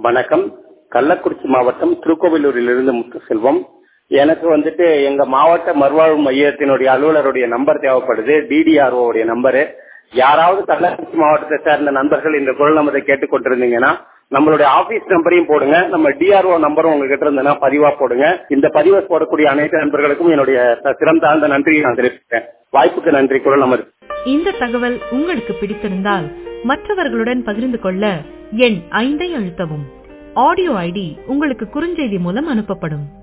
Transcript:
வணக்கம். கள்ளக்குறிச்சி மாவட்டம் திருக்கோவிலூரிலிருந்து முத்துசெல்வம். எனக்கு எங்க மாவட்ட மறுவாழ்வு மையத்தினுடைய அலுவலருடைய நம்பர் தேவைப்படுது. டிடிஆர்ஓ உடைய நம்பரு. யாராவது கள்ளக்குறிச்சி மாவட்டத்தை சேர்ந்த நண்பர்கள் இந்த குரல் நம்பரை கேட்டுக் கொண்டிருந்தீங்கன்னா நம்மளுடைய ஆபீஸ் நம்பரையும் போடுங்க. நம்ம டிஆர்ஓ நம்பரும் உங்ககிட்ட இருந்ததுன்னா பதிவா போடுங்க. இந்த பதிவை போடக்கூடிய அனைத்து நண்பர்களுக்கும் என்னுடைய சிரம் தாழ்ந்த நன்றியை நான் தெரிவிக்கிறேன். வாய்ப்புக்கு நன்றி. குரல் நம்பர். இந்த தகவல் உங்களுக்கு பிடித்திருந்தால் மற்றவர்களுடன் பகிர்ந்து கொள்ள எண் 5 அழுத்தவும். ஆடியோ ஐடி உங்களுக்கு குறுஞ்செய்தி மூலம் அனுப்பப்படும்.